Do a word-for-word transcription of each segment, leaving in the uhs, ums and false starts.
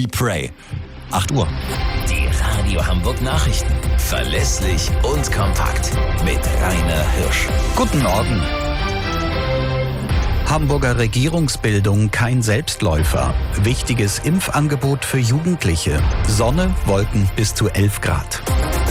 Eat Pray. acht Uhr. Die Radio Hamburg Nachrichten. Verlässlich und kompakt. Mit Rainer Hirsch. Guten Morgen. Hamburger Regierungsbildung kein Selbstläufer. Wichtiges Impfangebot für Jugendliche. Sonne, Wolken bis zu elf Grad.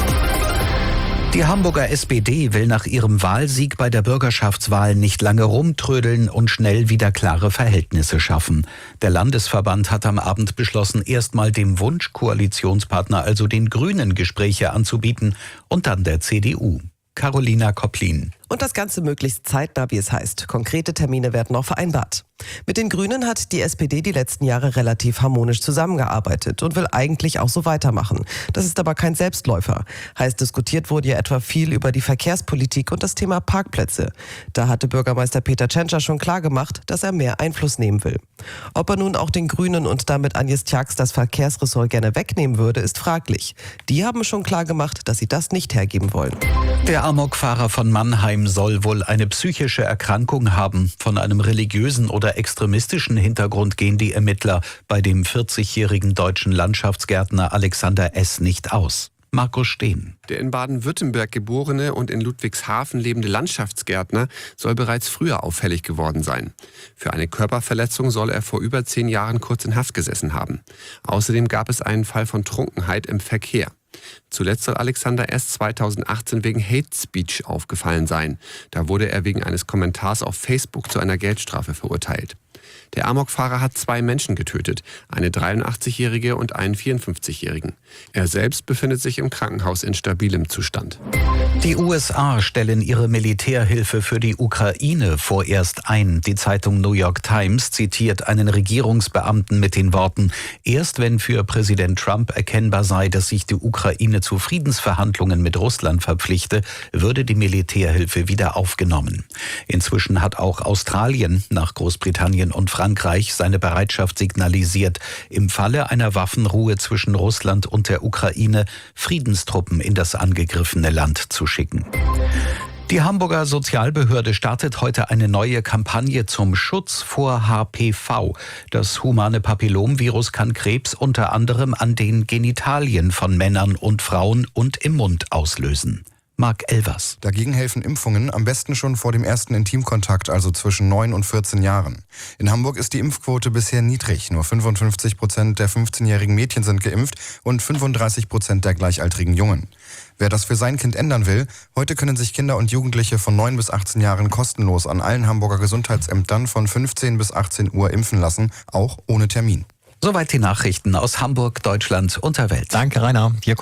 Die Hamburger S P D will nach ihrem Wahlsieg bei der Bürgerschaftswahl nicht lange rumtrödeln und schnell wieder klare Verhältnisse schaffen. Der Landesverband hat am Abend beschlossen, erstmal dem Wunschkoalitionspartner, also den Grünen, Gespräche anzubieten und dann der C D U. Carolina Kopplin. Und das Ganze möglichst zeitnah, wie es heißt. Konkrete Termine werden noch vereinbart. Mit den Grünen hat die S P D die letzten Jahre relativ harmonisch zusammengearbeitet und will eigentlich auch so weitermachen. Das ist aber kein Selbstläufer. Heiß diskutiert wurde ja etwa viel über die Verkehrspolitik und das Thema Parkplätze. Da hatte Bürgermeister Peter Tschentscher schon klargemacht, dass er mehr Einfluss nehmen will. Ob er nun auch den Grünen und damit Agnes Tjax das Verkehrsressort gerne wegnehmen würde, ist fraglich. Die haben schon klargemacht, dass sie das nicht hergeben wollen. Der Amokfahrer von Mannheim soll wohl eine psychische Erkrankung haben. Von einem religiösen oder extremistischen Hintergrund gehen die Ermittler bei dem vierzigjährigen deutschen Landschaftsgärtner Alexander S. nicht aus. Markus Steen. Der in Baden-Württemberg geborene und in Ludwigshafen lebende Landschaftsgärtner soll bereits früher auffällig geworden sein. Für eine Körperverletzung soll er vor über zehn Jahren kurz in Haft gesessen haben. Außerdem gab es einen Fall von Trunkenheit im Verkehr. Zuletzt soll Alexander S. zweitausendachtzehn wegen Hate Speech aufgefallen sein. Da wurde er wegen eines Kommentars auf Facebook zu einer Geldstrafe verurteilt. Der Amokfahrer hat zwei Menschen getötet, eine dreiundachtzigjährige und einen vierundfünfzigjährigen. Er selbst befindet sich im Krankenhaus in stabilem Zustand. Die U S A stellen ihre Militärhilfe für die Ukraine vorerst ein. Die Zeitung New York Times zitiert einen Regierungsbeamten mit den Worten: Erst wenn für Präsident Trump erkennbar sei, dass sich die Ukraine zu Friedensverhandlungen mit Russland verpflichte, würde die Militärhilfe wieder aufgenommen. Inzwischen hat auch Australien nach Großbritannien und Frankreich seine Bereitschaft signalisiert, im Falle einer Waffenruhe zwischen Russland und der Ukraine Friedenstruppen in das angegriffene Land zu schicken. Die Hamburger Sozialbehörde startet heute eine neue Kampagne zum Schutz vor H P V. Das humane Papillomvirus kann Krebs unter anderem an den Genitalien von Männern und Frauen und im Mund auslösen. Marc Elvers. Dagegen helfen Impfungen, am besten schon vor dem ersten Intimkontakt, also zwischen neun und vierzehn Jahren. In Hamburg ist die Impfquote bisher niedrig. Nur fünfundfünfzig Prozent der fünfzehnjährigen Mädchen sind geimpft und fünfunddreißig Prozent der gleichaltrigen Jungen. Wer das für sein Kind ändern will, heute können sich Kinder und Jugendliche von neun bis achtzehn Jahren kostenlos an allen Hamburger Gesundheitsämtern von fünfzehn bis achtzehn Uhr impfen lassen, auch ohne Termin. Soweit die Nachrichten aus Hamburg, Deutschland und der Welt. Danke, Rainer. Hier